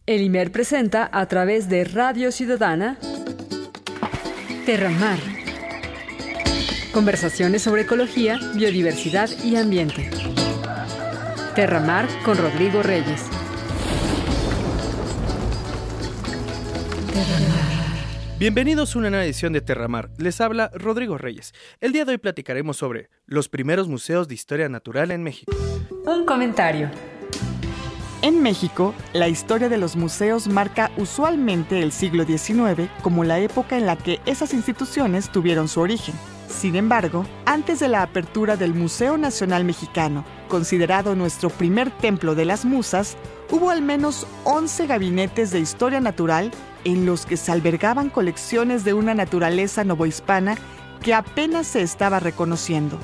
El IMER presenta a través de Radio Ciudadana Terramar. Conversaciones sobre ecología, biodiversidad y ambiente. Terramar con Rodrigo Reyes. Bienvenidos a una nueva edición de Terramar. Les habla Rodrigo Reyes. El día de hoy platicaremos sobre los primeros museos de historia natural en México. Un comentario. En México, la historia de los museos marca usualmente el siglo XIX como la época en la que esas instituciones tuvieron su origen. Sin embargo, antes de la apertura del Museo Nacional Mexicano, considerado nuestro primer templo de las musas, hubo al menos 11 gabinetes de historia natural en los que se albergaban colecciones de una naturaleza novohispana que apenas se estaba reconociendo.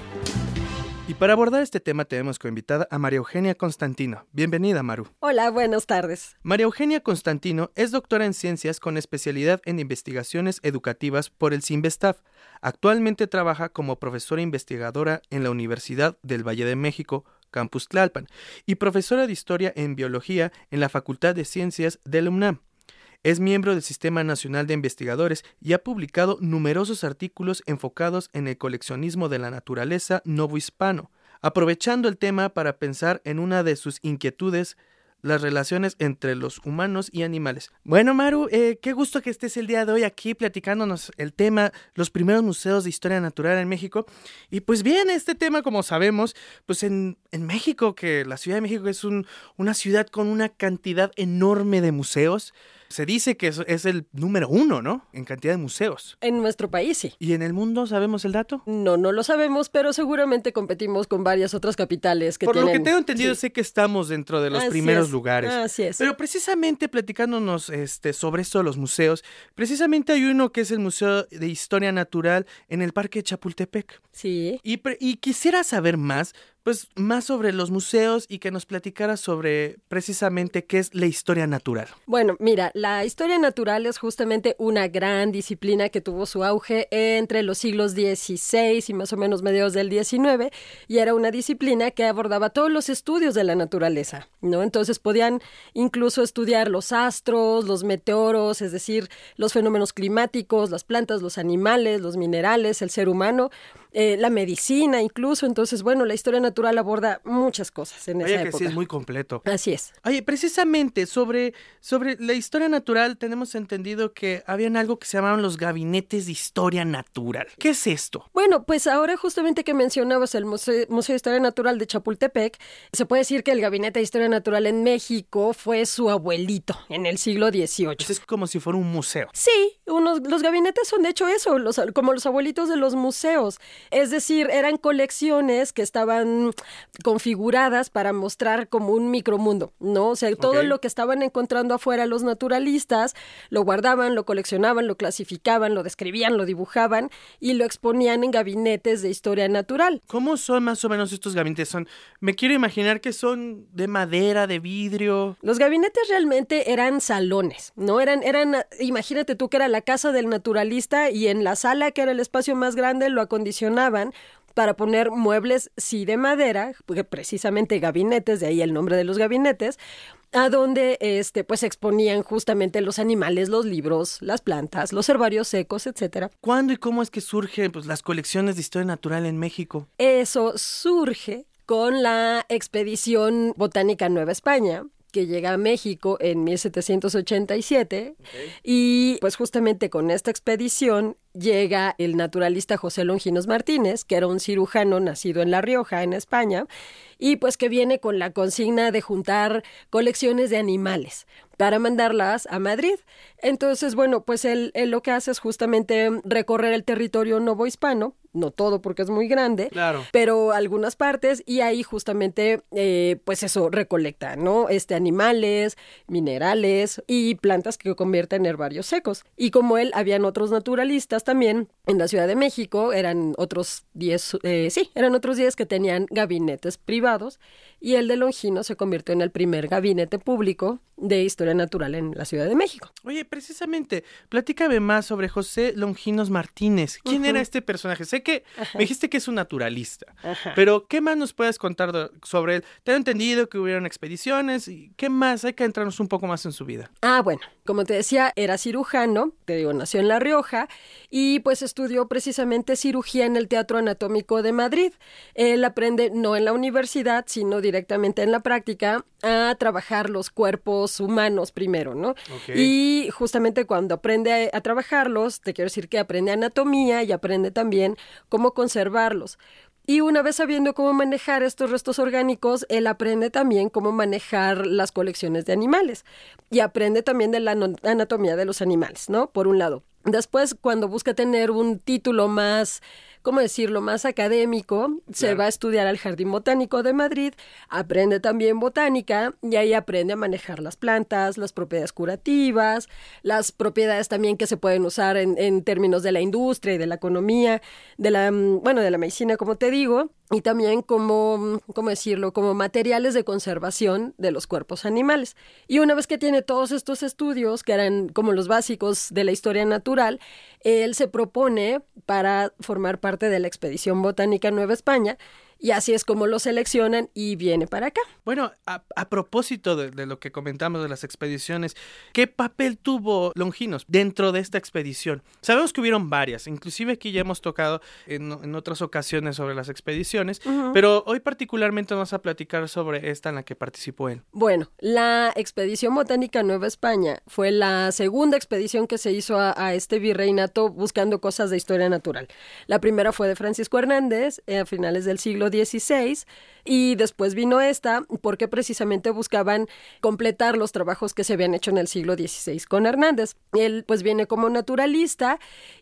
Y para abordar este tema tenemos como invitada a María Eugenia Constantino. Bienvenida, Maru. Hola, buenas tardes. María Eugenia Constantino es doctora en ciencias con especialidad en investigaciones educativas por el CINVESTAF. Actualmente trabaja como profesora investigadora en la Universidad del Valle de México, Campus Tlalpan, y profesora de Historia en Biología en la Facultad de Ciencias de la UNAM. Es miembro del Sistema Nacional de Investigadores y ha publicado numerosos artículos enfocados en el coleccionismo de la naturaleza novohispano, aprovechando el tema para pensar en una de sus inquietudes, las relaciones entre los humanos y animales. Bueno, Maru, qué gusto que estés el día de hoy aquí platicándonos el tema, los primeros museos de historia natural en México. Y pues bien, este tema, como sabemos, pues en México, que la Ciudad de México es una ciudad con una cantidad enorme de museos. Se dice que es el número 1, ¿no? En cantidad de museos. En nuestro país, sí. ¿Y en el mundo sabemos el dato? No lo sabemos, pero seguramente competimos con varias otras capitales que Por tienen... lo que tengo entendido, sí. Sé que estamos dentro de los Así primeros es. lugares. Así es. Pero precisamente platicándonos sobre esto de los museos, precisamente hay uno que es el Museo de Historia Natural en el Parque de Chapultepec. Sí. Y quisiera saber más sobre los museos y que nos platicara sobre precisamente qué es la historia natural. Bueno, mira, la historia natural es justamente una gran disciplina que tuvo su auge entre los siglos XVI y más o menos mediados del XIX, y era una disciplina que abordaba todos los estudios de la naturaleza, ¿no? Entonces podían incluso estudiar los astros, los meteoros, es decir, los fenómenos climáticos, las plantas, los animales, los minerales, el ser humano, la medicina incluso. Entonces, bueno, la historia natural aborda muchas cosas en esa época. Sí, es muy completo. Así es. Oye, precisamente sobre la historia natural tenemos entendido que habían algo que se llamaban los gabinetes de historia natural. ¿Qué es esto? Bueno, pues ahora justamente que mencionabas el Museo de Historia Natural de Chapultepec, se puede decir que el Gabinete de Historia Natural en México fue su abuelito en el siglo XVIII. Pues es como si fuera un museo. Sí, los gabinetes son de hecho eso, como los abuelitos de los museos. Es decir, eran colecciones que estaban configuradas para mostrar como un micromundo, ¿no? O sea, todo lo que estaban encontrando afuera los naturalistas lo guardaban, lo coleccionaban, lo clasificaban, lo describían, lo dibujaban y lo exponían en gabinetes de historia natural. ¿Cómo son más o menos estos gabinetes? Me quiero imaginar que son de madera, de vidrio. Los gabinetes realmente eran salones, ¿no? Imagínate tú que era la casa del naturalista y en la sala, que era el espacio más grande, lo acondicionaban para poner muebles, sí, de madera, porque precisamente gabinetes, de ahí el nombre de los gabinetes, a donde pues exponían justamente los animales, los libros, las plantas, los herbarios secos, etcétera. ¿Cuándo y cómo es que surgen las colecciones de historia natural en México? Eso surge con la expedición botánica Nueva España, que llega a México en 1787, y pues justamente con esta expedición llega el naturalista José Longinos Martínez, que era un cirujano nacido en La Rioja, en España, y pues que viene con la consigna de juntar colecciones de animales para mandarlas a Madrid. Entonces, bueno, pues él lo que hace es justamente recorrer el territorio novohispano, no todo porque es muy grande, claro, pero algunas partes, y ahí justamente, pues eso, recolecta, ¿no? Animales, minerales y plantas que convierten en herbarios secos. Y como él, habían otros naturalistas además también en la Ciudad de México eran otros 10, eran otros 10 que tenían gabinetes privados, y el de Longinos se convirtió en el primer gabinete público de historia natural en la Ciudad de México. Oye, precisamente, platícame más sobre José Longinos Martínez. ¿Quién era este personaje? Sé que me dijiste que es un naturalista, pero ¿qué más nos puedes contar sobre él? Tengo entendido que hubieron expediciones, y ¿qué más? Hay que entrarnos un poco más en su vida. Bueno, como te decía, era cirujano, te digo, nació en La Rioja, y pues estudió precisamente cirugía en el Teatro Anatómico de Madrid. Él aprende no en la universidad, sino directamente en la práctica a trabajar los cuerpos humanos primero, ¿no? Okay. Y justamente cuando aprende a trabajarlos, te quiero decir que aprende anatomía y aprende también cómo conservarlos. Y una vez sabiendo cómo manejar estos restos orgánicos, él aprende también cómo manejar las colecciones de animales. Y aprende también de la anatomía de los animales, ¿no? Por un lado. Después, cuando busca tener un título más, ¿cómo decirlo?, más académico, se va a estudiar al Jardín Botánico de Madrid, aprende también botánica, y ahí aprende a manejar las plantas, las propiedades curativas, las propiedades también que se pueden usar en términos de la industria y de la economía, de la medicina, como te digo, y también como materiales de conservación de los cuerpos animales. Y una vez que tiene todos estos estudios, que eran como los básicos de la historia natural, él se propone para formar parte de la Expedición Botánica Nueva España, y así es como lo seleccionan y viene para acá. Bueno, a propósito de lo que comentamos de las expediciones, ¿qué papel tuvo Longinos dentro de esta expedición? Sabemos que hubieron varias, inclusive aquí ya hemos tocado en otras ocasiones sobre las expediciones, pero hoy particularmente vamos a platicar sobre esta en la que participó él. Bueno, la Expedición Botánica Nueva España fue la segunda expedición que se hizo a este virreinato buscando cosas de historia natural. La primera fue de Francisco Hernández a finales del siglo XVI, y después vino esta porque precisamente buscaban completar los trabajos que se habían hecho en el siglo XVI con Hernández. Él pues viene como naturalista,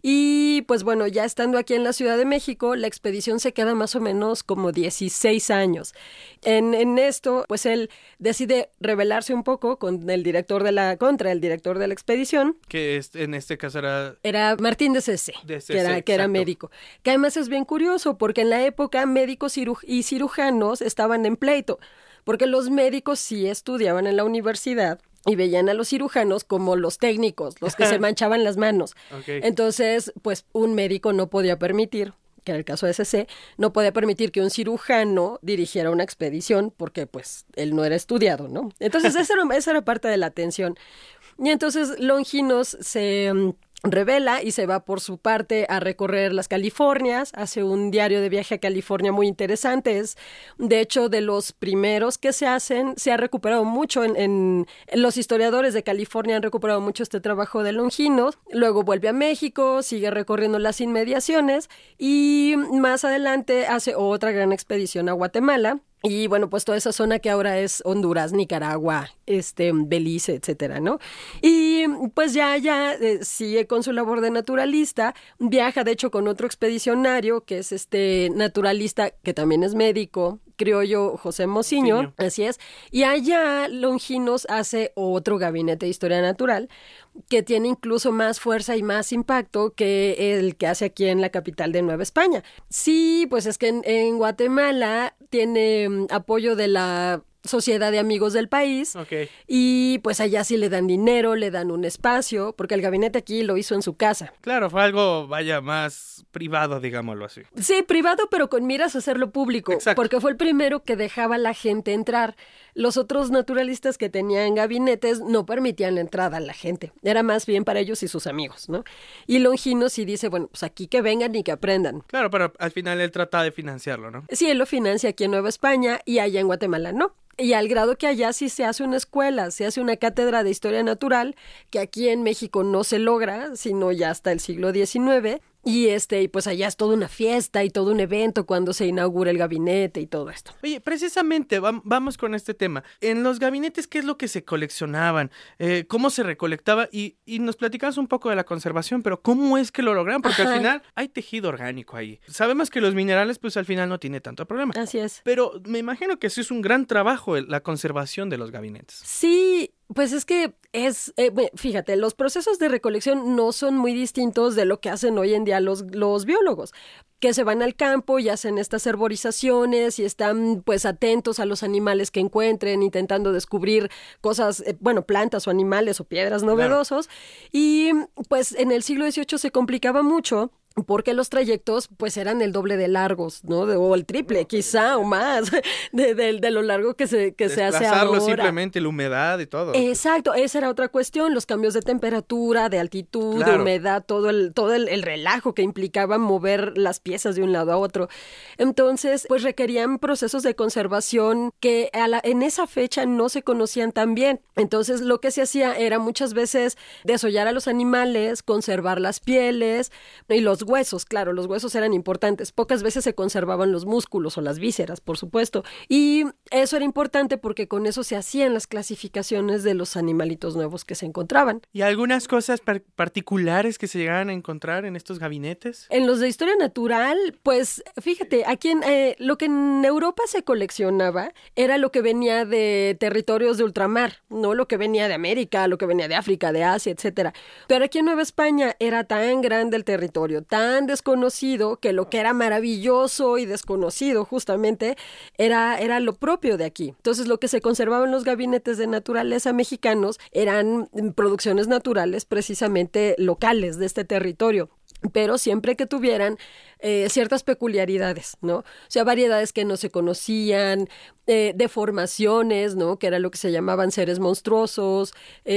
y pues bueno, ya estando aquí en la Ciudad de México, la expedición se queda más o menos como 16 años. En esto, pues él decide rebelarse un poco contra el director de la expedición. Que en este caso Era Martín de Cecé, que era médico. Que además es bien curioso porque en la época médicos y cirujanos estaban en pleito, porque los médicos sí estudiaban en la universidad y veían a los cirujanos como los técnicos, los que se manchaban las manos. Okay. Entonces, pues un médico no podía permitir, que era el caso de CC, no podía permitir que un cirujano dirigiera una expedición porque pues él no era estudiado, ¿no? Entonces esa era parte de la tensión. Y entonces Longinos se revela y se va por su parte a recorrer las Californias, hace un diario de viaje a California muy interesante, es de hecho de los primeros que se hacen, se ha recuperado mucho en los historiadores de California han recuperado mucho este trabajo de Longinos, luego vuelve a México, sigue recorriendo las inmediaciones y más adelante hace otra gran expedición a Guatemala. Y bueno, pues toda esa zona que ahora es Honduras, Nicaragua, Belice, etcétera, ¿no? Y pues ya sigue con su labor de naturalista, viaja de hecho con otro expedicionario que es naturalista que también es médico, criollo José Mociño, así es, y allá Longinos hace otro gabinete de historia natural que tiene incluso más fuerza y más impacto que el que hace aquí en la capital de Nueva España. Sí, pues es que en Guatemala tiene apoyo de la Sociedad de Amigos del País, y pues allá sí le dan dinero, le dan un espacio, porque el gabinete aquí lo hizo en su casa. Claro, fue algo, más privado, digámoslo así. Sí, privado, pero con miras a hacerlo público. Exacto. Porque fue el primero que dejaba a la gente entrar. Los otros naturalistas que tenían gabinetes no permitían la entrada a la gente. Era más bien para ellos y sus amigos, ¿no? Y Longinos sí dice, bueno, pues aquí que vengan y que aprendan. Claro, pero al final él trata de financiarlo, ¿no? Sí, él lo financia aquí en Nueva España y allá en Guatemala no. Y al grado que allá sí se hace una escuela, se hace una cátedra de historia natural, que aquí en México no se logra, sino ya hasta el siglo XIX. Y pues allá es toda una fiesta y todo un evento cuando se inaugura el gabinete y todo esto. Oye, precisamente vamos con este tema. En los gabinetes, ¿qué es lo que se coleccionaban? ¿Cómo se recolectaba? Y nos platicabas un poco de la conservación, pero ¿cómo es que lo lograron? Porque al final hay tejido orgánico ahí. Sabemos que los minerales, pues al final no tiene tanto problema. Así es. Pero me imagino que sí es un gran trabajo la conservación de los gabinetes. Sí. Pues es que fíjate, los procesos de recolección no son muy distintos de lo que hacen hoy en día los biólogos, que se van al campo y hacen estas herborizaciones y están pues atentos a los animales que encuentren, intentando descubrir cosas, plantas o animales o piedras novedosos. Claro. Y pues en el siglo XVIII se complicaba mucho, porque los trayectos pues eran el doble de largos, ¿no? O el triple, quizá, o más, de lo largo que se hace ahora. Simplemente, la humedad y todo. Exacto, esa era otra cuestión, los cambios de temperatura, de altitud, claro, de humedad, todo el relajo que implicaba mover las piezas de un lado a otro. Entonces, pues requerían procesos de conservación que en esa fecha no se conocían tan bien. Entonces, lo que se hacía era muchas veces desollar a los animales, conservar las pieles y los huesos, claro, los huesos eran importantes. Pocas veces se conservaban los músculos o las vísceras, por supuesto. Y eso era importante porque con eso se hacían las clasificaciones de los animalitos nuevos que se encontraban. ¿Y algunas cosas particulares que se llegaban a encontrar en estos gabinetes? En los de historia natural, pues fíjate, aquí lo que en Europa se coleccionaba era lo que venía de territorios de ultramar, no lo que venía de América, lo que venía de África, de Asia, etcétera. Pero aquí en Nueva España era tan grande el territorio, tan desconocido, que lo que era maravilloso y desconocido justamente era lo propio de aquí. Entonces lo que se conservaba en los gabinetes de naturaleza mexicanos eran producciones naturales precisamente locales de este territorio, pero siempre que tuvieran ciertas peculiaridades, ¿no? O sea, variedades que no se conocían, deformaciones, ¿no? Que era lo que se llamaban seres monstruosos,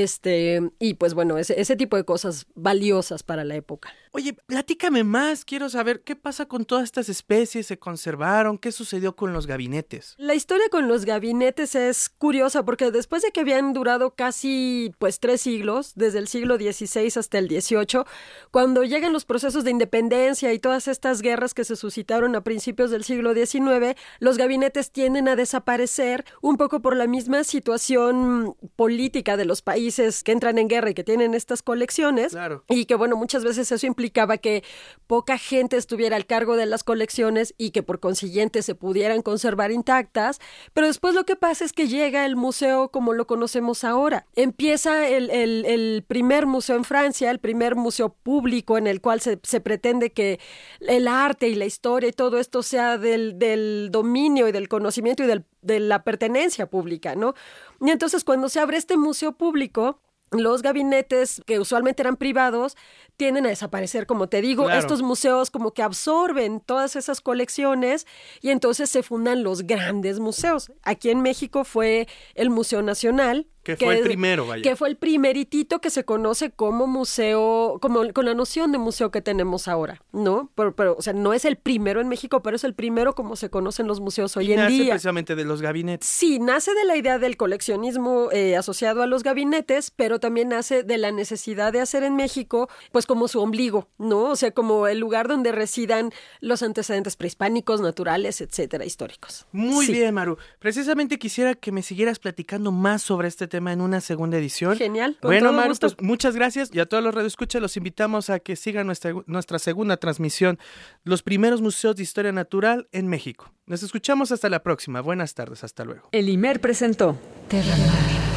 y pues bueno, ese tipo de cosas valiosas para la época. Oye, platícame más, quiero saber qué pasa con todas estas especies, se conservaron, qué sucedió con los gabinetes. La historia con los gabinetes es curiosa porque después de que habían durado casi 3 siglos, desde el siglo XVI hasta el XVIII, cuando llegan los procesos de independencia y todas estas guerras que se suscitaron a principios del siglo XIX, los gabinetes tienden a desaparecer un poco por la misma situación política de los países que entran en guerra y que tienen estas colecciones. Claro. Y que bueno, muchas veces eso implicaba que poca gente estuviera al cargo de las colecciones y que por consiguiente se pudieran conservar intactas, pero después lo que pasa es que llega el museo como lo conocemos ahora. Empieza el primer museo en Francia, el primer museo público en el cual se pretende que el arte y la historia y todo esto sea del dominio y del conocimiento y de la pertenencia pública, ¿no? Y entonces cuando se abre este museo público, los gabinetes, que usualmente eran privados, tienden a desaparecer, como te digo. Claro. Estos museos como que absorben todas esas colecciones y entonces se fundan los grandes museos. Aquí en México fue el Museo Nacional, que fue el primero, vaya. Que fue el primeritito que se conoce como museo, como con la noción de museo que tenemos ahora, ¿no? Pero, o sea, no es el primero en México, pero es el primero como se conocen los museos hoy en día. Nace precisamente de los gabinetes. Sí, nace de la idea del coleccionismo asociado a los gabinetes, pero también nace de la necesidad de hacer en México, pues como su ombligo, ¿no? O sea, como el lugar donde residan los antecedentes prehispánicos, naturales, etcétera, históricos. Muy bien, Maru. Precisamente quisiera que me siguieras platicando más sobre este tema en una segunda edición. Genial. Bueno, Maru, pues muchas gracias y a todos los radioescuchas los invitamos a que sigan nuestra segunda transmisión, los primeros museos de historia natural en México. Nos escuchamos hasta la próxima. Buenas tardes, hasta luego. El IMER presentó Terra Mar.